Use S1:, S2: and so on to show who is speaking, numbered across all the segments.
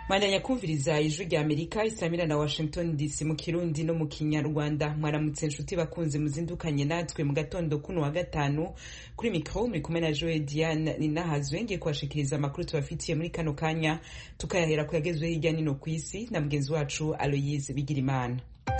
S1: Mandanya kumviriza ijwi rya Amerika isamira na Washington DC mu Kirundi no mu Kinyarwanda. Mwaramutse nshuti bakunze muzindukanye natwe mu gatondo kuno wa gatanu kuri micro muri kumwe na Joe Diane ninahazwe ngiye kubashikiriza amakuru tubafitiye muri kano kanya tukayahera kuyagezwe hirya nino kw'isi na mugenzi wacu Aloyse Bigirimana.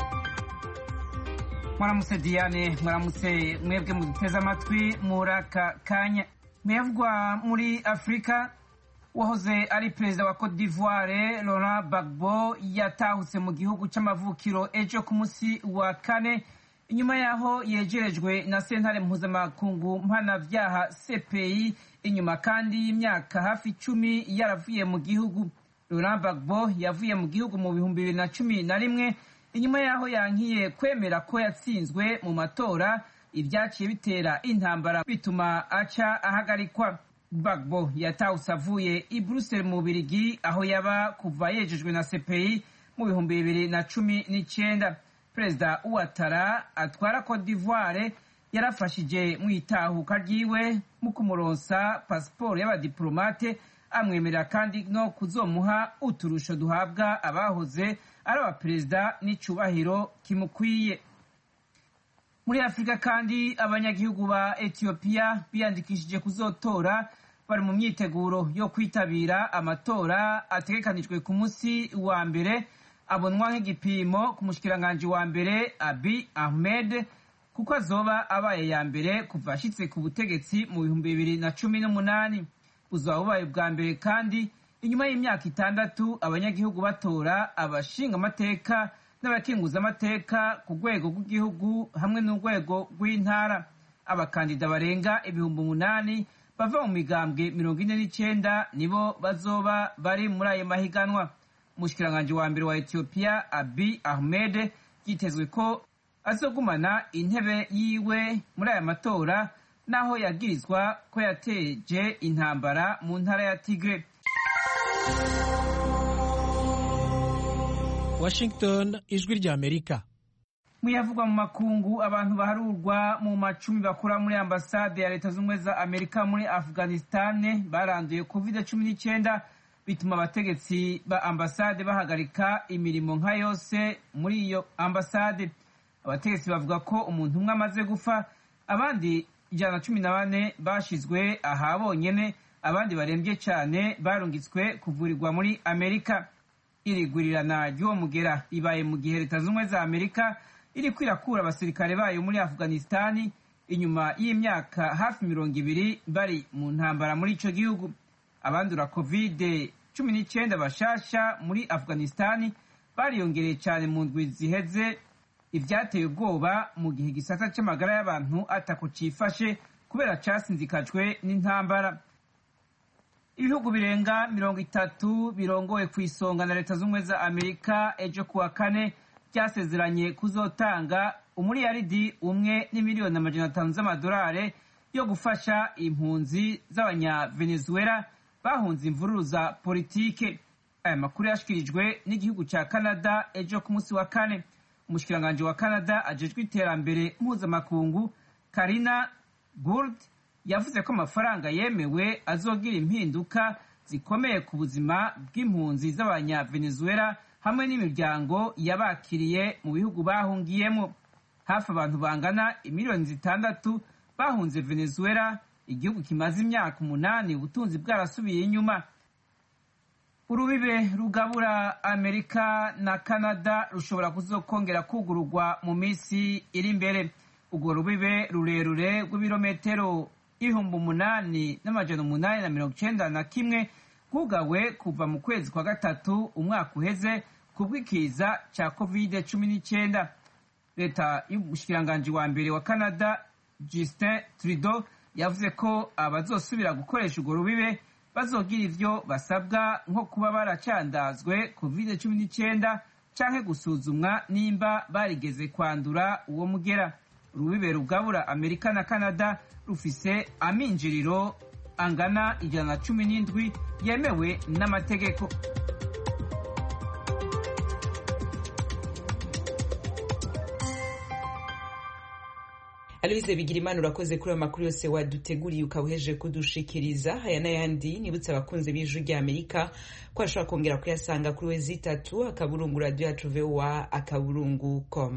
S2: Mwaramutse Diane, mwaramutse mwebwe muduteze amatwi muraka kanya. Mwebwa muri Afrika, wahoze ari perezida wa Cote d'Ivoire Laurent Gbagbo yatahutse mu gihugu c'amavukiro ejo ku musi wa kane inyuma yaho yegerejwe na sentare mpuzamakungu mpanavyaha CPI inyuma kandi y'imyaka hafi 10 yaravuye mu gihugu. Laurent Gbagbo yavuye mu gihugu mu 2011 inyuma yaho yankiye kwemera ko yatsinzwe mu matora, ibyaciye bitera intambara bituma aca ahagarikwa. Gbagbo yatahutse avuye i Bruxelles mu Bubiligi aho yaba kuva yejejwe na CPI mu 2019. Perezida Ouattara atwara Cote d'Ivoire yarafashije mu itahuka ryiwe mu kumuronsa pasiporo y'abadiplomate, amwemerera kandi no kuzomuha uturusho duhabwa abahoze ari abaperezida n'icubahiro kimukwiye. Muri Afrika kandi abanyagihugu ba Ethiopia biyandikishije kuzotora bari mu myiteguro yo kwitabira amatora ategekanijwe ku musi wa mbere, abonwa nk'igipimo ku mushikiranganje wa mbere Abiy Ahmed kuko azoba abaye ya mbere kuva ashitse ku butegetsi mu 2018. Buzoba bubaye bwa mbere kandi inyuma y'imyaka 6 abanyagihugu batora abashinga amateka n'abakinguza amateka ku rwego rw'igihugu hamwe n'urwego rw'intara. Abakandida barenga 8,000 bava mu migambwe 49 nibo bazoba bari muri ayo mahiganwa. Umushikiranganje wa mbere wa Ethiopia Abiy Ahmed yitezwe ko azogumana intebe yiwe muri aya matora naho yagirizwa ko yateje intambara mu ntara ya Tigre.
S3: Washington, ijwi rya Amerika.
S2: Muyavugwa mu makungu, abantu baharurwa mu macumi bakora muri ambasade ya Leta Zunze za Amerika muri Afghanistan baranduye COVID-19 bituma abategetsi ba ambasade bahagarika imirimo nka yose muri iyo ambasade. Abategetsi bavuga ko umuntu umwe amaze gufa, abandi 114 bashizwe ahabonyene, abandi barembye cyane barungitswe kuvurirwa muri Amerika. Iri gurirana ry'uwo mugera ribaye mu gihe Leta Zunze za Amerika iri kwirakura abasirikare bayo muri Afghanistan inyuma y'imyaka hafi 20 bari mu ntambara muri ico gihugu. Abandura COVID-19 bashasha muri Afghanistan bariyongereye cyane mu ndwi ziheze, ivyateye ubwoba mu gihe igisata c'amagara y'abantu atako cifashe kubera casinzikajwe n'intambara. Ibihugu birenga 30 birongoye kw'isonga na Leta Zunze za Amerika ejo kuwa kane byasezeranye kuzotanga umuriyaridi umwe n'imiliyoni 500 z'amadolari yo gufasha impunzi z'abanya Venezuela bahunze imvururu za politike. Aya makuru yashikirijwe n'igihugu ca Canada ejo ku musi wa kane. Umushikiranganje wa Canada ajejwe iterambere mpuzamakungu Karina Gould yavuze ko amafaranga yemewe azogira impinduka zikomeye ku buzima bw'impunzi z'abanya Venezuela hamwe n'imiryango yabakiriye mu bihugu bahungiyemo. Hafi abantu bangana 6,000,000 bahunze Venezuela, igihugu kimaze imyaka 8 ubutunzi bwarasubiye inyuma. Urubibe rugabura Amerika na Canada rushobora kuzokongera kugururwa mu misi iri imbere. Urwo rubibe rurerure rw'ibirometero 8,891 bwugawe kuva mu kwezi kwa gatatu umwaka uheze kubw'ikiza ca COVID-19. Leta y'umushikiranganje wa mbere wa Canada Justin Trudeau yavuze ko abazosubira gukoresha urwo rubibe bazogira ivyo basabwa nko kuba baracandazwe COVID-19 canke gusuzumwa nimba barigeze kwandura uwo mugera. Urubibe rugabura Amerika na Canada rufise aminjiriro angana 117 yemewe n'amategeko.
S1: Aloise Bigirimana urakoze kuri ayo makuru yose waduteguriye ukawuheje kudushikiriza. Aya n'ayandi nibutse abakunzi b'Ijwi ry'Amerika ko ashobora kongera kuyasanga kuri wezi3 akaburungu radio yacu VOA akaburungu.com.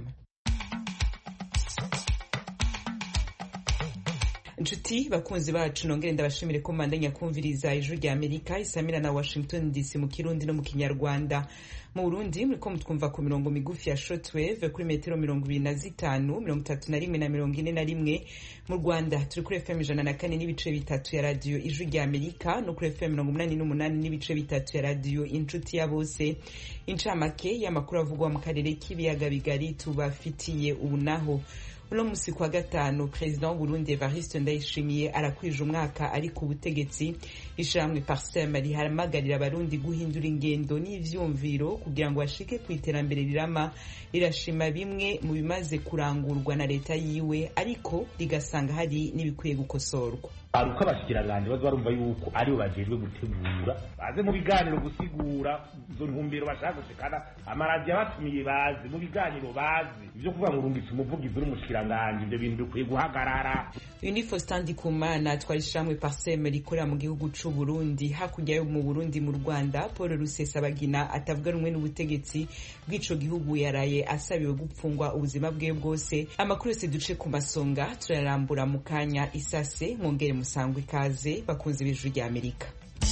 S1: Nshuti bakunzi bacu nongere ndabashimire ko mandanya kumviriza Ijwi ry'Amerika isamira na Washington DC mu Kirundi no mu Kinyarwanda. Mu Burundi muriko mutwumva ku mirongo migufi ya shortwave kuri metero 25, 31 na 41. Mu Rwanda turi kuri FM 104 n'ibice bitatu ya radio Ijwi ry'Amerika no kuri FM 88 n'ibice bitatu ya radio Inshuti ya Bose. Incamake y'amakuru avugwa mu karere k'ibiyaga bigari tubafitiye ubu naho. Uno musi kwa gatanu President w'Uburundi Evariste Ndayishimiye arakwije umwaka ari ku butegetsi. Ishamwe Parsem rihamagarira abarundi guhindura ingendo n'ivyumviro kugira ngo bashike ku iterambere rirama. Rirashima bimwe mu bimaze kurangurwa na leta yiwe ariko rigasanga hari n'ibikwiye gukosorwa.
S4: Aruko abashikiranganje bazo barumva yuko ari bo bajejwe gutegura baze mu biganiro gusigura izo ntumbero bashaka gushikana amaradiyo abatumiye bazi mu biganiro bazi ivyo kuvuga ngo urungitse umuvugizi n'umushikiranganje ivyo bintu bikwiye guhagarara.
S1: Unifo Standi Kumana twarishamwe Parsem rikorera mu gihugu c'u Burundi. Hakurya yo mu Burundi mu Rwanda Paul Rusesabagina atavuga rumwe n'ubutegetsi bw'ico gihugu yaraye asabiwe gupfungwa ubuzima bwe bwose. Amakuru yose duce ku masonga turarambura mu kanya isase. Mwongere musangwe ikaze bakunze b'Ijwi ry'Amerika.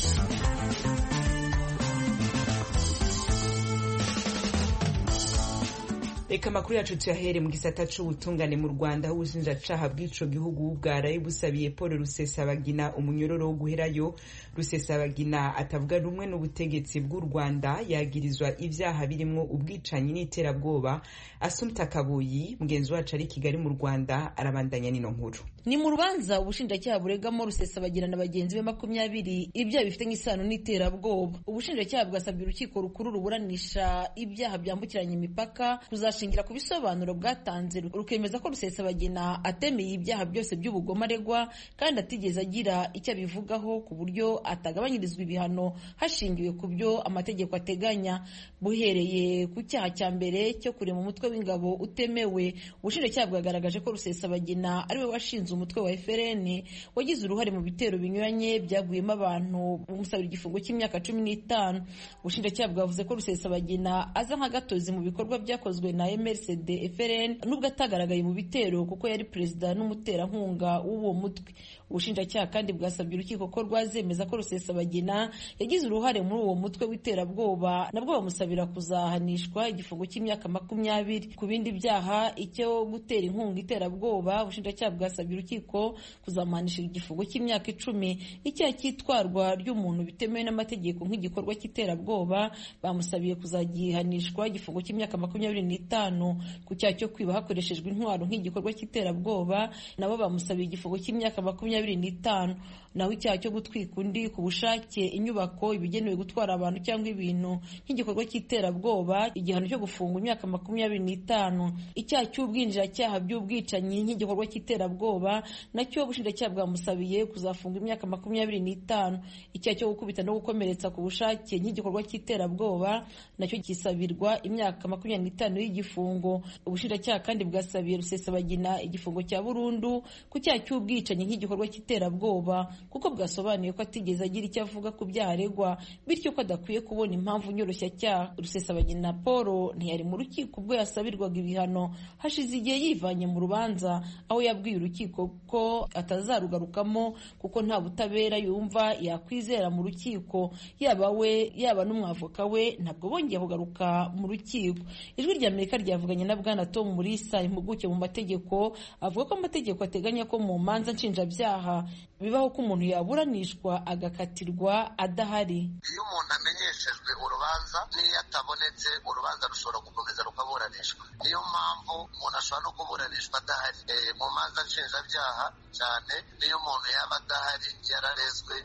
S1: Eka makuru yacu tuyahere mu gisata c'ubutungane mu Rwanda aho ubushinjacaha bw'ico gihugu bwaraye busabiye Paul Rusesabagina umunyororo wo guherayo. Rusesabagina atavuga rumwe n'ubutegetsi bw'u Rwanda yagirizwa ivyaha birimwo ubwicanyi n'iterabwoba. Assumpta Kabuyi mugenzi wacu ari Kigali mu Rwanda arabandanya nino nkuru.
S5: Ni mu rubanza ubushinjacyaha buregamo Rusesabagina na bagenzi be 20 ibyaha bifite nk'isano n'iterabwoba. Ubushinjacyaha bwasabye urukiko rukuru ruburanisha ibyaha byambukiranya imipaka kuzashingira ku bisobanuro bwatanze rukemeza ko Rusesabagina atemeye ibyaha byose by'ubugome aregwa kandi atigeze agira icyo abivugaho ku buryo atagabanyirizwa ibihano hashingiwe ku byo amategeko ateganya. Buhereye ku cyaha cya mbere cyo kurema umutwe w'ingabo utemewe, ubushinjacyaha bwagaragaje ko Rusesabagina ariwe washinze umutwe wa FRN wagize uruhare mu bitero binyuranye byaguyemo abantu umusabira igifungo cy'imyaka 15. Ubushinjacyaha bwavuze ko Rusesabagina aza nk'agatozi mu bikorwa byakozwe na MRCD FRN nubwo atagaragaye mu bitero kuko yari perezida n'umuterankunga w'uwo mutwe. Ubushinjacyaha kandi bwasabye urukiko ko rwazemeza ko Rusesabagina yagize uruhare muri uwo mutwe w'iterabwoba nabwo bamusabira kuzahanishwa igifungo cy'imyaka 20. Ku bindi byaha icyo gutera inkunga iterabwoba ubushinjacyaha bwasabye urukiko kuzamuhanisha igifungo cy'imyaka 10. Icyaha cyitwarwa ry'umuntu bitemewe n'amategeko nk'igikorwa cy'iterabwoba bamusabiye kuzagihanishwa igifungo cy'imyaka 25. Ku cyaha cyo kwiba hakoreshejwe intwaro nk'igikorwa cy'iterabwoba nabo bamusabiye igifungo cy'imyaka 25. Naho icyaha cyo gutwika undi ku bushake inyubako ibigenewe gutwara abantu cyangwa ibintu nk'igikorwa cy'iterabwoba igihano cyo gufungwa imyaka 25. Icyaha cy'ubwinjiracyaha by'ubwicanyi nk'igikorwa cy'iterabwoba nacyo ubushinjacyaha bwamusabiye kuzafunga imyaka 25. Icyaha cyo gukubita no gukomeretsa ku bushake nk'igikorwa cy'iterabwoba nacyo kisabirwa imyaka 25 y'igifungo. Ubushinjacyaha kandi bwasabiye Rusesabagina igifungo cya burundu ku cyaha cy'ubwicanyi nk'igikorwa cy'iterabwoba kuko bwasobanuye ko atigeze agira icyo avuga ku byaha aregwa bityo ko adakwiye kubona impamvu nyoroshya cyaha. Rusesabagina Paul ntiyari mu rukiko ubwo yasabirwaga ibihano hashize igihe yivanye mu rubanza aho yabwiye urukiko ko atazarugarukamo kuko nta butabera yumva yakwizera mu rukiko. Yaba we yaba n'umwavoka we ntabwo bongeye kugaruka mu rukiko. Ijwi ry'Amerika ryavuganye na Bwana Tom Mulisa impuguke mu mategeko avuga ko amategeko ateganya ko mu manza nshinjabyaha bibaho ko umuntu yaburanishwa agakatirwa adahari.
S6: Iyo umuntu amenyeshejwe urubanza niyo atabonetse urubanza rushobora gukomeza rukaburanishwa. Niyo mpamvu umuntu ashobora no kuburanishwa adahari mu manza nshinjabyaha cyane niyo umuntu yaba adahari yararezwe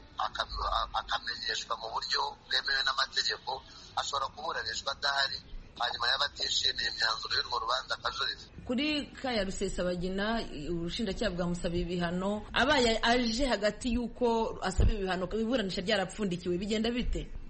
S6: akamenyeshwa mu buryo bwemewe n'amategeko ashobora kuburanishwa adahari hanyuma yaba atishimiye imyanzuro y'urwo rubanza akajurira.
S5: Kuri Kaya Rusesabagina urushinjacyaha bwamusabiye ibihano abaye aje hagati y'uko asaba ibihano iburanisha ryarapfundikiwe bigenda bite?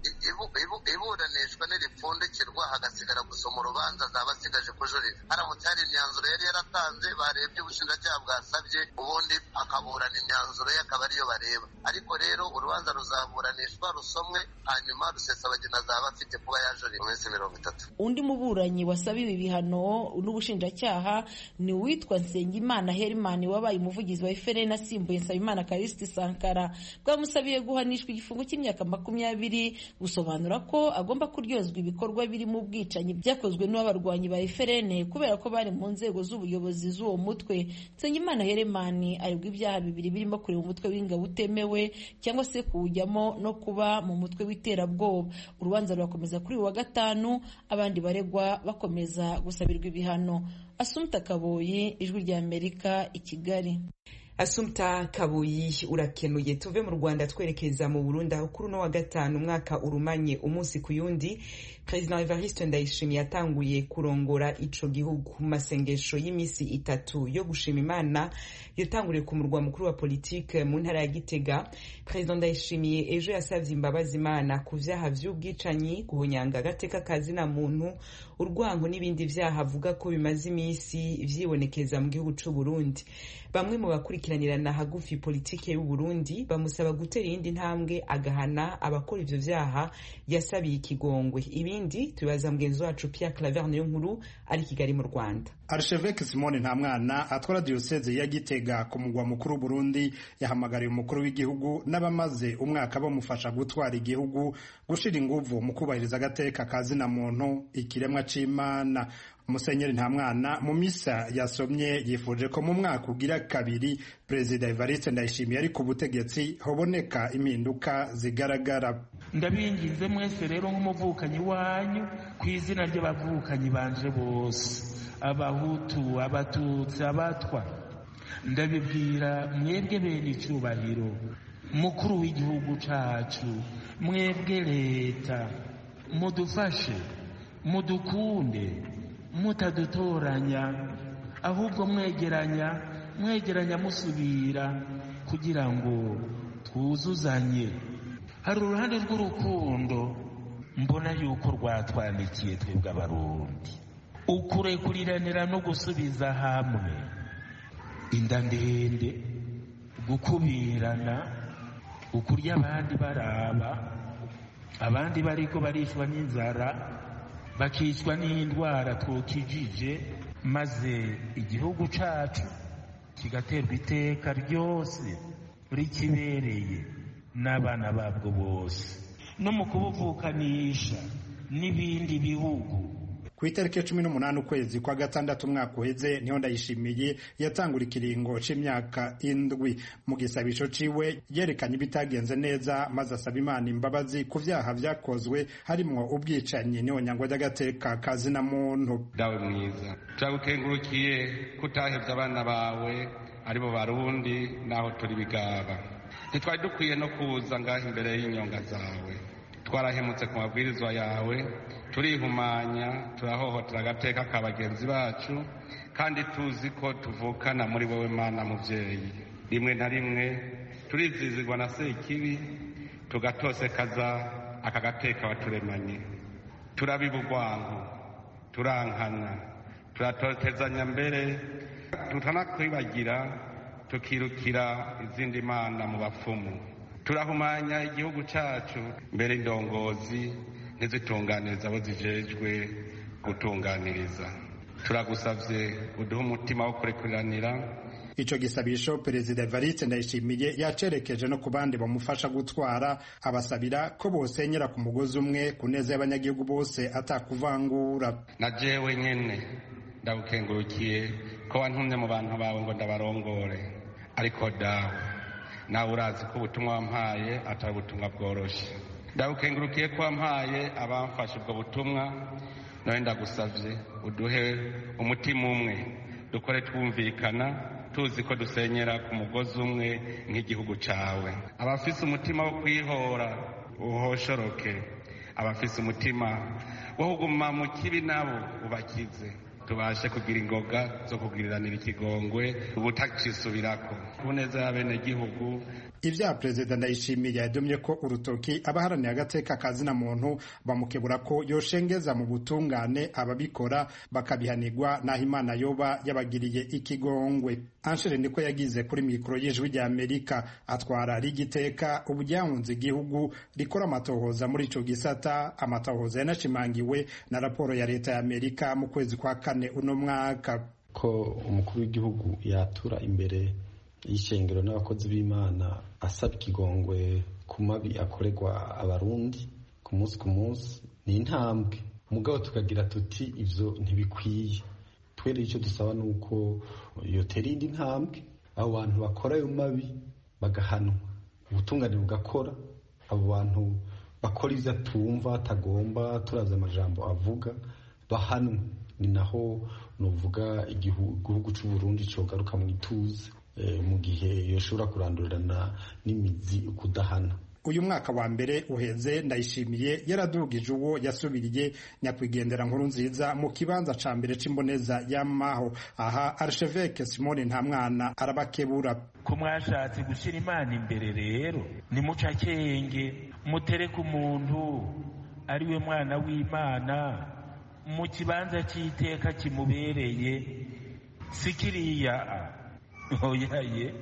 S6: iburanishwa niripfundikirwa hagasigara gusoma urubanza zaba asigaje kujurira. Haramutse hari imyanzuro yari yaratanze barebye ubushinjacyaha bwasabye, ubundi akaburana imyanzuro ye akaba ariyo bareba. Ariko rero urubanza ruzaburanishwa rusomwe, hanyuma Rusesabagina azaba afite kuba yajurira mu minsi 30.
S5: Undi muburanyi wasabiwe ibihano n'ubushinjacyaha ni uwitwa Nsengimana Herman wabaye umuvugizi wa FRN asimbuye Nsabimana Callixte Sankara. Bwamusabiye guhanishwa igifungo cy'imyaka 20, gusobanura ko agomba kuryozwa ibikorwa birimo ubwicanyi byakozwe n'abarwanyi ba FRN kubera ko bari mu nzego z'ubuyobozi z'uwo mutwe. Nsengimana Herman aregwa ibyaha 2 birimo kureba umutwe w'ingabo utemewe cyangwa se kuwujyamo no kuba mu mutwe w'iterabwoba. Urubanza rurakomeza kuri uwa gatanu, abandi baregwa bakomeza gusabirwa ibihano. Assumpta Kaboyi, Ijwi rya Amerika, i Kigali.
S1: Assumpta Kaboyi urakenuye. Tuve mu Rwanda twerekeza mu Burundi aho kuri no wa gatanu umwaka urumanye umunsi ku yundi President Evariste Ndayishimiye yatanguye kurongora ico gihugu mu masengesho y'imisi 3 yo gushima Imana yatanguriye ku murwa mukuru wa politique mu ntara ya Gitega. President Ndayishimiye ejo yasavye imbabazi Imana ku vyaha vy'ubwicanyi, guhonyanga agateka kazina muntu, urwango n'ibindi vyaha avuga ko bimaze imisi vyibonekeza mu gihugu c'u Burundi. Bamwe mu bakurikiranirana hagufi politike y'u Burundi bamusaba gutera iyindi ntambwe agahana abakora ivyo vyaha yasabiye ikigongwe. Ibindi tubaza mugenzi wacu Pierre Claver niyo nkuru ari Kigali mu Rwanda.
S7: Archevêque Simone Ntamwana atwara diocese ya Gitega ku mugwa mukuru Burundi yahamagariye umukuru w'igihugu n'abamaze umwaka bamufasha gutwara igihugu gushira inguvu mu kubahiriza agateka kazina muntu, ikiremwa c'Imana. Musenyeri Ntamwana mu misa yasomye yifuje ko mu mwaka ugira kabiri Perezida Evariste Ndayishimiye ari ku butegetsi hoboneka impinduka zigaragara.
S8: Ndabinginze mwese rero nk'umuvukanyi wanyu ku izina ry'abavukanyi banje bose, Abahutu, Abatutsi, Abatwa, ndabibwira mwebwe bene icyubahiro, mukuru w'igihugu cacu, mwebwe leta, mudufashe, mudukunde, mutadutoranya, ahubwo mwegeranya musubira kugira ngo twuzuzanye. Hari uruhande rw'urukundo mbona yuko rwatwandikiye twebwe Abarundi, ukurekuliranira no gusubiza hamwe, inda ndende, gukubirana, ukurya abandi baraba, abandi bariko barishwa n'inzara, bakicwa n'indwara twokijije, maze igihugu cacu kigaterwa iteka ryose rikibereye n'abana babwo bose, no mu kubuvukanisha n'ibindi bihugu.
S7: Ku itariki 18 ukwezi kwa gatandatu umwaka uheze niho Ndayishimiye yatangura ikiringo c'imyaka 7. Mu gisabisho ciwe yerekanye ibitagenze neza maze asaba Imana imbabazi ku vyaha vyakozwe harimwo ubwicanyi n'ihonyangwa ry'agateka kazina muntu.
S9: Dawe mwiza, turagukengurukiye kutahevye abana bawe aribo Barundi naho turi bigaba. Ntitwari dukwiye no kuza ngaho imbere y'inyonga zawe, twarahemutse ku mabwirizwa yawe, turihumanya, turahohotera agateka ka bagenzi bacu, kandi tuzi ko tuvukana muri wowe Mana muvyeyi. Rimwe na rimwe turizizirwa na sekibi, tugatosekaza aka gateka waturemanye. Turabiba urwango, turankana, turatotezanya mbere, tutanakwibagira, tukirukira izindi mana mu bapfumu. Turahumanya igihugu cacu, mbere indongozi ntizitunganiriza abo zijejwe gutunganiriza. Turagusavye uduhe umutima wo kurekuliranira.
S7: Ico gisabisho Perezida Evariste Ndayishimiye yacerekeje no kubandi bamufasha gutwara, abasabira ko bosenyera ku mugozi umwe kuneza y'abanyagihugu bose atakuvangura.
S9: Na jewe nyene ndagukengurukiye ko wantumye mu bantu bawe ngo ndabarongore, ariko dawe nawe urazi ko ubutumwa wampaye atari ubutumwa bworoshe. Ndagukengurukiye ko wampaye abamfashe ubwo butumwa, nawe ndagusavye uduhe umutima umwe, dukore twumvikana, tuzi ko dusenyera ku mugozi umwe nk'igihugu cawe. Abafise umutima wo kwihora uhoshoroke, abafise umutima wo kuguma mu kibi nabo ubakize. tubashe kugira ingoga zo kugiriranira ikigongwe ubutacisubirako ku neza y'abenegihugu.
S7: Ivya Perezida Ndayishimiye yadomye ko urutoki abaharaniye agateka kazina muntu bamukebura ko yoshengeza mu butungane ababikora bakabihanirwa naho Imana yoba yabagiriye ikigongwe. Anshere niko yagize kuri mikoro y'Ijwi rya Amerika, atwara rigiteka ubujyankunze igihugu rikora amatohoza muri ico gisata. Amatohoza yanashimangiwe na raporo ya leta ya Amerika mu kwezi kwa kane uno mwaka,
S10: ko umukuru w'igihugu yatura imbere y'ishengero n'abakozi b'Imana asaba ikigongwe ku mabi akorerwa abarundi ku munsi ni intambwe. Mugabo tukagira tuti ivyo ntibikwiye. Twere icyo dusaba nuko yotera indi ntambwe, abo bantu bakora ayo mabi bagahanwa, ubutungane bugakora, abo bantu bakora ivyo atumva atagomba turaza amajambo avuga bahanwe. Ni naho nuvuga igihugu c'u Burundi cogaruka mu ituze mu gihe yoshobora kurandurana n'imizi kudahana.
S7: Uyu mwaka wa mbere uheze Ndayishimiye yaradugije uwo yasubiriye nyakwigendera Nkurunziza mu kibanza ca mbere c'imboneza y'amaho. Aha Archevêque Simone Ntamwana arabakebura
S8: ko mwashatse gushira Imana imbere, rero ni mucakenge mutereke umuntu ari we mwana w'Imana mu kibanza cy'iteka kimubereye, sikiriya oyaye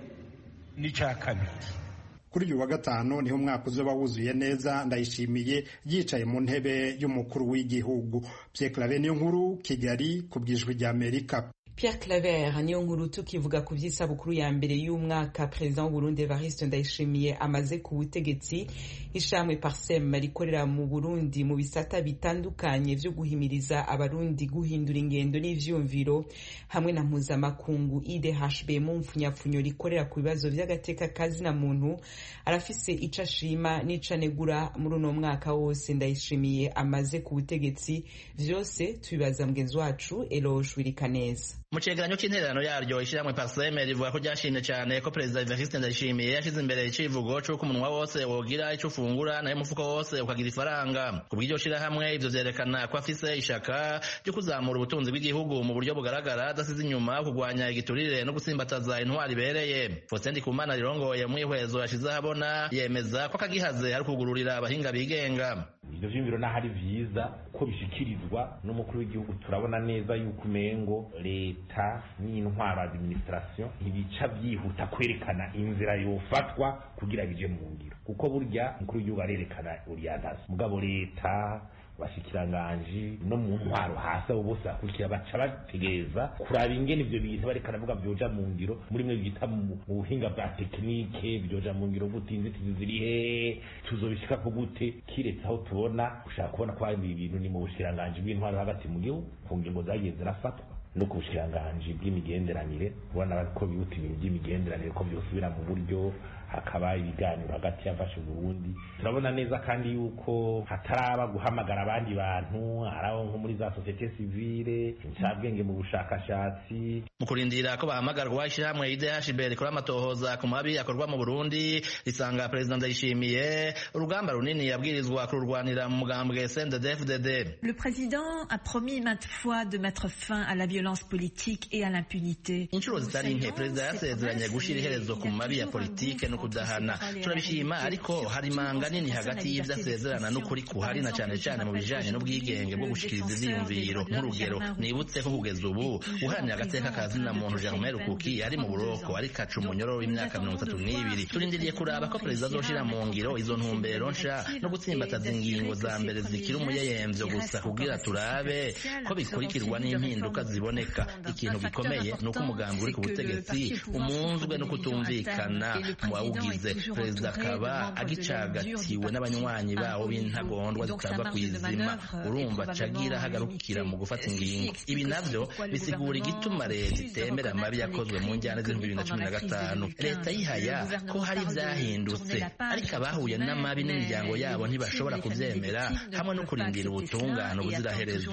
S8: ni ca kabiri.
S7: Kuri uyu wa gatanu niho umwaka uzoba wuzuye neza Ndayishimiye yicaye mu ntebe y'umukuru w'igihugu. Pierre Claver niyo nkuru, Kigali, ku bw'Ijwi rya Amerika.
S1: Pierre Claver niyo nkuru tukivuga ku vy'isabukuru ya mbere y'umwaka President w'u Burundi Evariste Ndayishimiye amaze ku butegetsi. Ishamwe Parsem rikorera mu Burundi mu bisata bitandukanye vyo guhimiriza abarundi guhindura ingendo n'ivyumviro hamwe na mpuzamakungu IDHB mu mfunyapfunyo rikorera ku bibazo vy'agateka kazina muntu, arafise ico ashima n'ico anegura muri uno mwaka wose Ndayishimiye amaze ku butegetsi. Vyose tubibaza mugenzi wacu Eloge Wirikaneza.
S11: Mu cegeranyo c'intererano yaryo ishiramwe Parsem rivuga ko ryashimye cyane ko Perezida Evariste Ndayishimiye yashize imbere icivugo c'uko umunwa wose wogira ico ufungura nayo umufuko wose ukagira ifaranga. Ku bw'iryo shirahamwe ivyo vyerekana ko afise ishaka ryo kuzamura ubutunzi bw'igihugu mu buryo bugaragara, adasize inyuma kugwanya igiturire no gusimbataza intwari ibereye. Faustin Ndikumana rirongoye mu ihwezo yashize ahabona yemeza ko akagihaze ari kugururira abahinga bigenga.
S4: Ivyo vyumviro n'ahari vyiza ko bishikirizwa n'umukuru w'igihugu, turabona neza yuko umengo leta n'intwaro administration ntibica byihuta kwerekana inzira yofatwa kugira bije mu ngiro, kuko burya umukuru w'igihugu arerekana orientation, mugabo leta bashikiranganje no mu ntwaro hasi abo bose bakurikira baca bategeza kuraba ingene ivyo bintu barekana vuga byoja mu ngiro muri mwe bita mu buhinga bwa tekinike byoja mu ngiro gute, inzitizi zirihe, tuzobishika ko gute, kiretse aho tubona ushaka kubona ko ibi bintu ni mu bushikiranganje bw'intwaro hagati mu gihugu ku ngingo zagiye zirafatwa no ku bushikiranganje bw'imigenderanire, ubona ko bihuta ibintu by'imigenderanire ko byosubira mu buryo, hakaba ibiganiro hagati y'abafashe Burundi. Turabona neza kandi yuko hataraba guhamagara abandi bantu araho nko muri za societe civile, incabwenge mu bushakashatsi.
S11: Mu kurindira ko bahamagarwa ishyirahamwe IDHB rikora amatohoza ku mabi akorwa mu Burundi risanga Perezida Ndayishimiye urugamba runini yabwirizwa kururwanira mu mugambwe CNDD-FDD.
S12: Le président a promis maintes fois de mettre fin à la violence politique et à l'impunité.
S11: Inshuro zitari nke Perezida yasezeranye gushira iherezo ku mabi ya politike no kudahana. Turabishima, ariko hari manga nini hagati y'ivyo asezerana n'ukuri kuhari, na cane cane mu bijanye n'ubwigenge bwo gushikiriza ivyiyumviro. Nk'urugero nibutse ko kugeza ubu uharanira agateka kazina muntu Germain Rukuki ari mu buroko ari kacu munyororo w'imyaka 32. Turindiriye kuraba ko Perezida azoshira mu ngiro izo ntumbero nsha no gutsimbataza ingingo za mbere zikira umuyeyemvyo gusa kugira turabe ko bikurikirwa n'impinduka ziboneka. Ikintu gikomeye nuko umugambi uri ku butegetsi umunzwe no kutumvikana mu bawugize. Perezida akaba agicagatiwe n'abanywanyi bawo b'intagondwa zitava kw'izima, urumva cagira hagarukira mu gufata ingingo. Ibi navyo bisigura igituma leta itemera amabi yakozwe mu njyana z'2015. Leta yihaya ko hari vyahindutse, ariko abahuye n'amabi n'imiryango yabo ntibashobora kuvyemera, hamwe no kurindira ubutungane buziraherezo.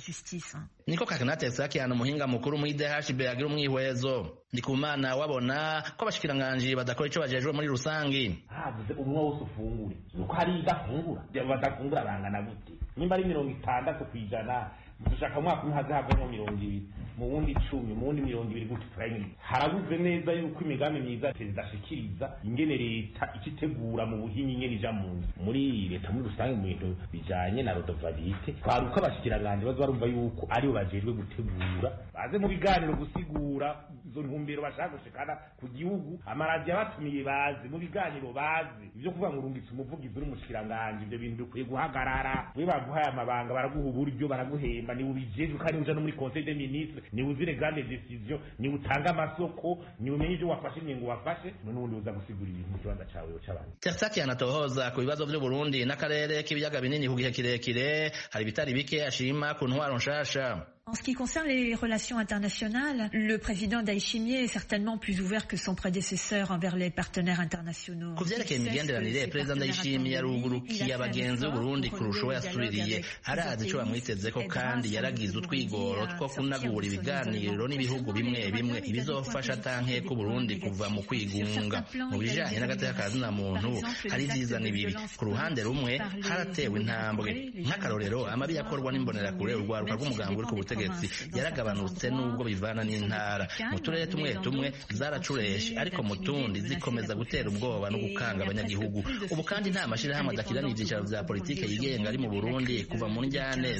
S11: Niko Kakanate Sakiana umuhinga mukuru mu IDHB agira umwihwezo. Ndikumana wabona ko abashikiranganje badakora ico bajejwe muri rusangi.
S4: Havuze umwe wose ufungure, nuko hari idafungura badafungura bangana gute, nimba ari 60% dushaka umwaka umwe hazavamo 20 mu wundi 10 mu wundi 20 gutyo turayini harabuze neza yuko imigambi myiza zidashikiriza ingene leta ikitegura mu buhinyi ingene ija mu muri leta muri rusange mu bintu bijanye na rodovalite twaruka abashikiranganje bazo barumva yuko aribo bajejwe gutegura baze mu biganiro gusigura izo ntumbero bashaka gushikana ku gihugu amaradiyo abatumiye bazi mu biganiro bazi ivyo kuvuga ngo urungitse umuvugizi uri mushikiranganje ivyo bintu bikwiye guhagarara we baguhaye amabanga baraguha uburyo baraguhemba ni ubijejwe kandi uja no muri conseil des ministres ni uzire grande decision ni utanga amasoko ni umenye ivyo wafashe ingingo wafashe n'undi uza gusigura ibintu mu kibanza cawe c'abantu.
S11: Tersaki anatohoza ku bibazo vy'u Burundi n'akarere k'ibiyaga binini ku gihe kirekire hari bitari bike ashima ku ntwaro nshasha.
S12: En ce qui concerne les relations internationales, le président Ndayishimiye est certainement plus ouvert que son prédécesseur envers les partenaires internationaux.
S11: Kuvyerekeye imigenderanire, Perezida Ndayishimiye yarugurukiye abagenzi b'Uburundi kurusha uwo yasubiriye. Arazi ico bamwitezeko kandi yaragize utwigoro two kunagura ibiganiro n'ibihugu bimwe bimwe ibizofasha tanke ku Burundi kuva mu kwigunga. Mu bijanye n'agateka ka zina muntu hari vyiza n'ibibi. Ku ruhande rumwe haratewe intambwe. Nk'akarorero amabi yakorwa n'imbonerakure urwaruka rw'umugambi uri ku yaragabanutse nubwo bivana n'intara mu turere tumwe zaracureshe ariko mu tundi zikomeza gutera ubwoba no gukanga abanyagihugu. Ubu kandi nta mashirahamwe adakirana ivyicaro vya politike yigenga ari mu Burundi kuva mu njyane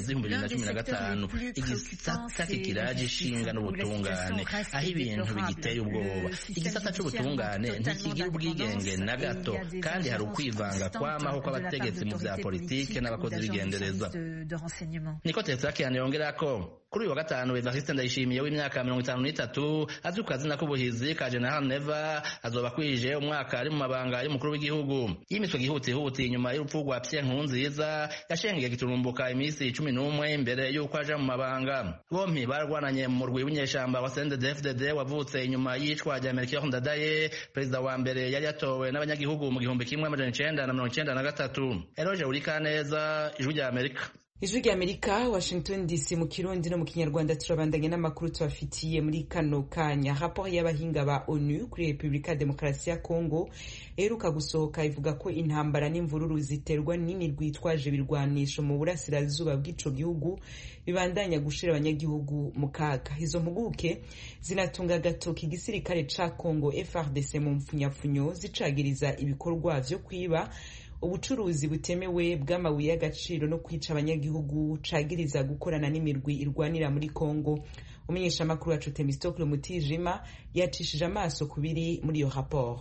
S11: z'2015 igisata kikiraje ishinga n'ubutungane aho ibintu bigiteye ubwoba. Igisata c'ubutungane ntikigira ubwigenge na gato kandi hari ukwivanga kwamaho kw'abategetsi mu vya politike n'abakozi b'igendereza. Niko Tersaki yongerako kuri uyu wa gatanu Evariste Ndayishimiye w'imyaka 53 azwi ku kazina k'ubuhizi ka General Neva azoba kwije umwaka ari mu mabanga y'umukuru w'igihugu. Yimiswe gihutihuti inyuma y'urupfu rwa Pierre Nkurunziza yashengeye giturumbuka imisi 11 imbere y'uko aja mu mabanga. Bompi barwananye mu murwi w'inyeshamba wa CNDD-FDD wavutse inyuma y'icwa rya Melchior Ndadaye perezida wa mbere yari yatowe n'abanyagihugu mu 1993. Eroge Urikaneza, Ijwi rya Amerika.
S1: Ijwi rya Amerika, Washington DC mu Kirundi no mu Kinyarwanda turabandanye n'amakuru tubafitiye muri kano kanya. Raporo y'abahinga ba ONU kuri Republika Demokarasi ya Kongo eruka gusohoka ivuga ko intambara n'imvururu ziterwa n'imirwi itwaje ibirwanisho mu burasirazuba bw'ico gihugu bibandanya gushira abanyagihugu mu kaga. Izo mpuguke zinatunga agatoki igisirikare ca Kongo FARDC mu mpfunyapfunyo zicagiriza ibikorwa vyo kwiba, ubucuruzi butemewe bw'amabuye y'agaciro no kwica abanyagihugu, cagiriza gukorana n'imirwi irwanira muri Kongo. Umenyesha makuru wacu Temistokle Mutijima yacishije amaso kubiri muri iyo raporo.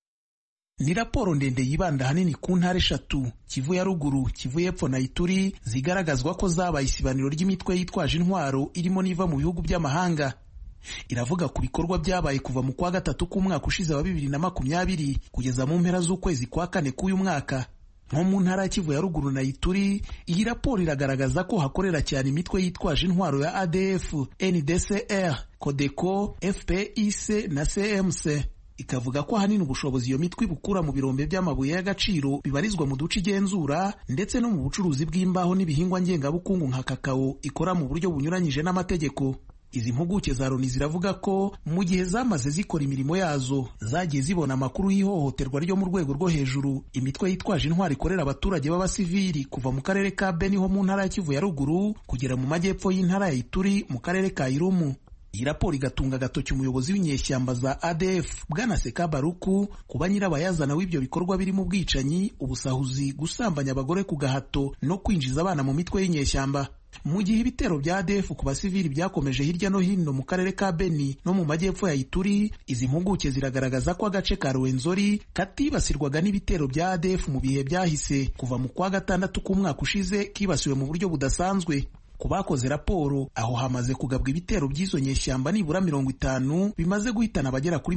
S3: Ni raporo ndende yibanda hanini ku ntara eshatu, Kivu ya ruguru, Kivu y'epfo na Ituri, zigaragazwa ko zabaye isibaniro ry'imitwe yitwaje intwaro irimo niva mu bihugu by'amahanga. Iravuga ku bikorwa byabaye kuva mu kwa gatatu k'umwaka ushize wa 2020 kugeza mu mpera z'ukwezi kwa kane k'uyu mwaka. Nko mu ntara ya Kivu ya ruguru na Ituri, iyi raporo iragaragaza ko hakorera cyane imitwe yitwaje intwaro ya ADF, NDCR, Codeco, FPIC na CMC. Ikavuga ko hanini ubushobozi iyo mitwe bukura mu birombe by'amabuye y'agaciro bibarizwa mu duce igenzura ndetse no mu bucuruzi bw'imbaho n'ibihingwa ngengabukungu nka kakao ikora mu buryo bunyuranyije n'amategeko. Izi mpuguke za Loni ziravuga ko mu gihe zamaze zikora imirimo yazo zagiye zibona amakuru y'ihohoterwa ryo mu rwego rwo hejuru imitwe yitwaje intwari ikorera abaturage b'abasivili kuva mu karere ka Beni ho mu ntara ya Kivu ya ruguru kugera mu majyepfo y'intara ya Ituri mu karere ka Irumu. Iyi raporo igatunga agatoki umuyobozi w'inyeshyamba za ADF Bwana Seka Baruku kuba nyirabayazana w'ibyo bikorwa birimo ubwicanyi, ubusahuzi, gusambanya abagore ku gahato no kwinjiza abana mu mitwe y'inyeshyamba. Mu gihe ibitero bya ADF ku basivili byakomeje hirya no hino mu karere ka Beni no mu majyepfo ya Ituri, izi mpuguke ziragaragaza ko agace ka Rwenzori katibasirwaga n'ibitero bya ADF mu bihe byahise kuva mu kwa gatandatu k'umwaka ushize kibasiwe mu buryo budasanzwe. Ku bakoze raporo aho hamaze kugabwa ibitero by'izo nyeshyamba nibura 50 bimaze guhitana abagera kuri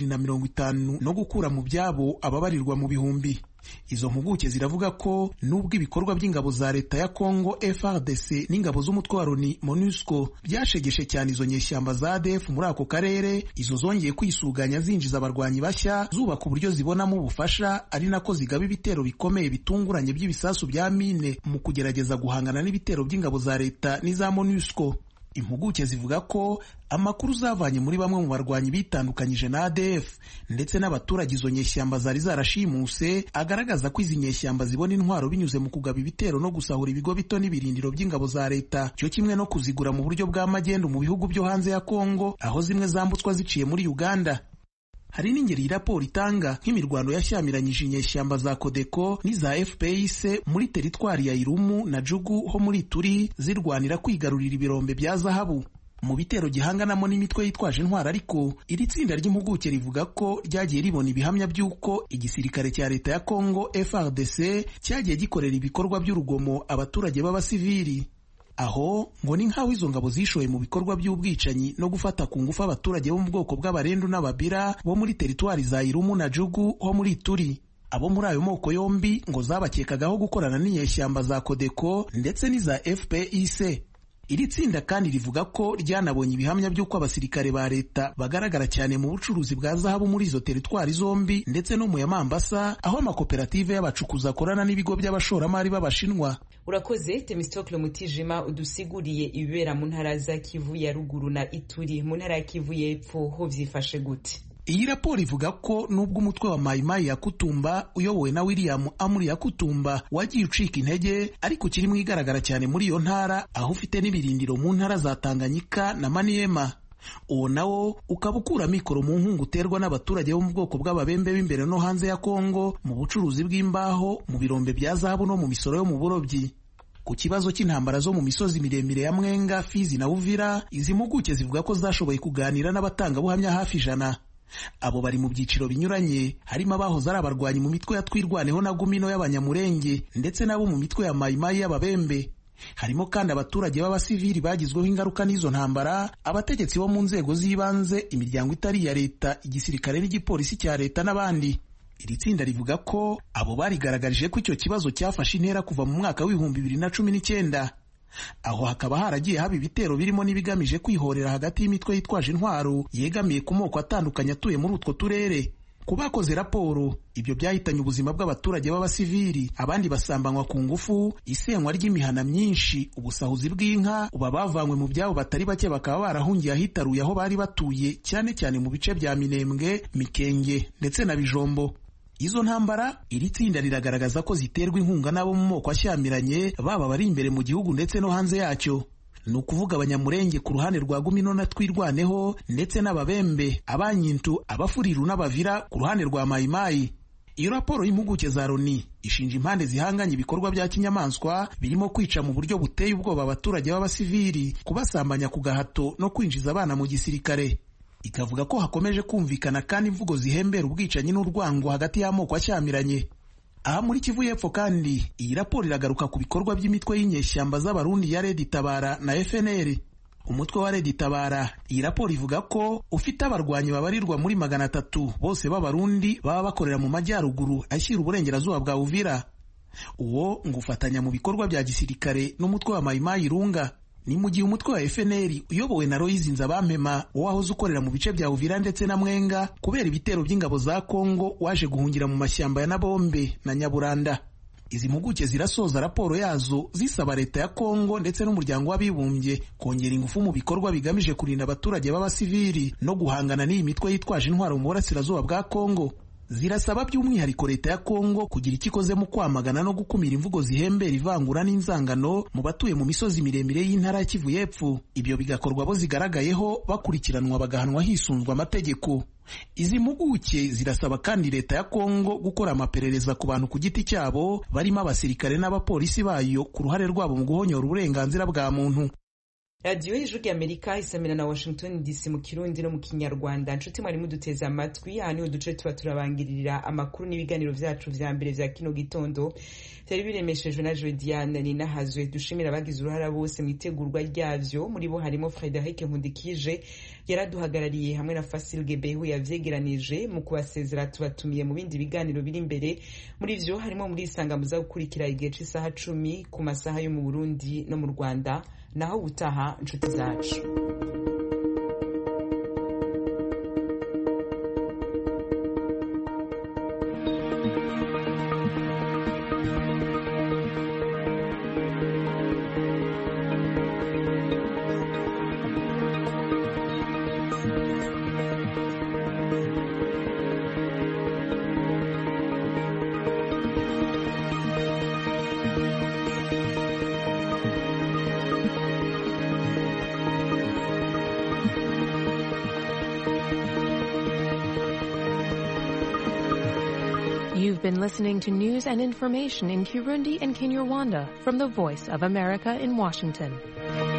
S3: 250 no gukura mu byabo ababarirwa mu bihumbi. Izo mpuguke ziravuga ko nubwo ibikorwa by'ingabo za leta ya Kongo FARDC n'ingabo z'umutwe wa Loni MONUSCO byashegeshe cyane izo nyeshyamba za ADF muri ako karere, izo zongeye kwisuganya zinjiza abarwanyi bashya zubaka uburyo zibonamo ubufasha, ari nako zigaba ibitero bikomeye bitunguranye by'ibisasu bya mine mu kugerageza guhangana n'ibitero by'ingabo za leta n'iza MONUSCO. Impuguke zivuga ko amakuru zavanye muri bamwe mu barwanyi bitandukanyije na ADF ndetse n'abaturage izo nyeshyamba zari zarashimuse agaragaza ko izi nyeshyamba zibona intwaro binyuze mu kugaba ibitero no gusahura ibigo bito n'ibirindiro by'ingabo za leta, cyo kimwe no kuzigura mu buryo bwa magendu mu bihugu byo hanze ya Kongo, aho zimwe zambutswa ziciye muri Uganda. Hari n'ingeri iyi raporo itanga nk'imirwano yashyamiranyije inyeshyamba za Codeco n'iza FPIC muri teritwari ya Irumu na Jugu ho muri Ituri zirwanira kwigarurira ibirombe bya zahabu. Mu bitero gihanganamo n'imitwe yitwaje intwara, ariko iri tsinda ry'impuguke rivuga ko ryagiye ribona ibihamya by'uko igisirikare cya leta ya Kongo FARDC cyagiye gikorera ibikorwa by'urugomo abaturage b'abasivili. Aho ngo ni nk'aho izo ngabo zishoye mu bikorwa by'ubwicanyi no gufata ku ngufu abaturage bo mu bwoko bw'Abarendu n'Ababira bo muri teritwari za Irumu na Jugu ho muri Ituri. Abo muri ayo moko yombi ngo zabakekagaho gukorana n'inyeshyamba za Codeco ndetse n'iza FPIC. Iri tsinda kandi rivuga ko ryanabonye ibihamya by'uko abasirikare ba leta bagaragara cyane mu bucuruzi bwa zahabu muri izo teritwari zombi ndetse no mu ya Mambasa, aho amakoperative y'abacukuzi akorana n'ibigo by'abashoramari b'Abashinwa.
S1: Urakoze Temistokle Mutijima udusiguriye ibibera mu ntara za Kivu ya ruguru na Ituri. Mu ntara ya Kivu y'epfo ho vyifashe gute?
S3: Iyi raporo ivuga ko nubwo umutwe wa Mai Mai ya Kutumba uyobowe na William Amuri ya Kutumba wagiye ucika intege, ariko kirimo igaragara cyane muri iyo ntara, aho ufite n'ibirindiro mu ntara za Tanganyika na Maniema. Uwo nawo ukaba ukura mikoro mu nkungu uterwa n'abaturage bo mu bwoko bw'Ababembe b'imbere no hanze ya Kongo mu bucuruzi bw'imbaho, mu birombe bya zahabu no mu misoro yo mu burobyi. Ku kibazo cy'intambara zo mu misozi miremire ya Mwenga, Fizi na Uvira, izi mpuguke zivuga ko zashoboye kuganira n'abatangabuhamya hafi 100. Abo bari mu byiciro binyuranye, harimo abahoze ari abarwanyi mu mitwe ya Twirwaneho na Gumino y'Abanyamurenge ndetse nabo mu mitwe ya Mai Mai y'Ababembe. Harimo kandi abaturage b'abasivili bagizweho ingaruka n'izo ntambara, abategetsi bo mu nzego z'ibanze, imiryango itari iya leta, igisirikare n'igipolisi cya leta n'abandi. Iri tsinda rivuga ko abo barigaragarije ko icyo kibazo cyafashe intera kuva mu mwaka w'2019. Aho hakaba haragiye haba ibitero birimo n'ibigamije kwihorera hagati y'imitwe yitwaje intwaro yegamiye ku moko atandukanye atuye muri utwo turere. Ku bakoze raporo, ibyo byahitanye ubuzima bw'abaturage b'abasivili, abandi basambanywa ku ngufu, isenywa ry'imihana myinshi, ubusahuzi bw'inka, uba bavanywe mu byabo batari bake bakaba barahungiye ahitaruye aho bari batuye, cyane cyane mu bice bya Minembwe, Mikenge ndetse na Bijombo. Izo ntambara iri tsinda riragaragaza ko ziterwa inkunga n'abo mu moko ashyamiranye, baba bari imbere mu gihugu ndetse no hanze yacyo. Ni ukuvuga Abanyamurenge ku ruhande rwa Gumino na Twirwaneho ndetse n'Ababembe, Abanyintu, Abafuriru n'Abavira ku ruhande rwa Mai Mai. Iyo raporo y'impuguke za Loni ishinja impande zihanganye ibikorwa bya kinyamaswa birimo kwica mu buryo buteye ubwoba abaturage b'abasivili, kubasambanya ku gahato no kwinjiza abana mu gisirikare. Ikavuga ko hakomeje kumvikana kandi imvugo zihembera ubwicanyi n'urwango hagati y'amoko ashyamiranye. Aha muri Kivu y'epfo kandi iyi raporo iragaruka ku bikorwa by'imitwe y'inyeshyamba z'Abarundi ya Red Tabara na FNL. Umutwe wa Red Tabara, iyi raporo ivuga ko ufite abarwanyi babarirwa muri 300 bose b'Abarundi baba bakorera mu majyaruguru ashyira uburengerazuba bwa Uvira. Uwo ngo ufatanya mu bikorwa bya gisirikare n'umutwe wa Mai Mai Irunga. Ni mu gihe umutwe wa FNL uyobowe na Loyizi Nzabampema wahoze ukorera mu bice bya Uvira ndetse na Mwenga kubera ibitero by'ingabo za Kongo waje guhungira mu mashyamba ya Nabombe na Nyaburanda. Izi mpuguke zirasoza raporo yazo zisaba leta ya Kongo ndetse n'umuryango w'abibumbye kongera ingufu mu bikorwa bigamije kurinda abaturage b'abasivili no guhangana n'iyi mitwe yitwaje intwaro mu burasirazuba bwa Kongo. Zirasaba by'umwihariko leta ya Kongo kugira icyo ikoze mu kwamagana no gukumira imvugo zihembera ivangura n'inzangano mu batuye mu misozi miremire y'intara ya Kivu y'epfo. Ibyo bigakorwa bo zigaragayeho bakurikiranwa bagahanwa hisunzwe amategeko. Izi mpuguke zirasaba kandi leta ya Kongo gukora amaperereza ku bantu ku giti cyabo barimo abasirikare n'abapolisi bayo ku ruhare rwabo mu guhonyora uburenganzira bwa muntu.
S1: Radio y'Ijwi ry'Amerika isamira na Washington DC mu Kirundi no mu Kinyarwanda. Nshuti mwari muduteze amatwi, aha niho duce tuba turabangirira amakuru n'ibiganiro vyacu vya mbere vya kino gitondo. Byari biremeshejwe na Jodiane Ninahazwe. Dushimira abagize uruhara bose mu itegurwa ryavyo, muri bo harimo Frederic Nkundikije yaraduhagarariye hamwe na Fasil Gebehu yavyegeranije. Mu kubasezera tubatumiye mu bindi biganiro biri imbere, muri vyo harimo muri isangamuza gukurikira igihe cy'isaha 10 ku masaha yo mu Burundi no mu Rwanda. Naho utaha nshuti zacu.
S13: You've been listening to news and information in Kirundi and Kinyarwanda from the Voice of America in Washington.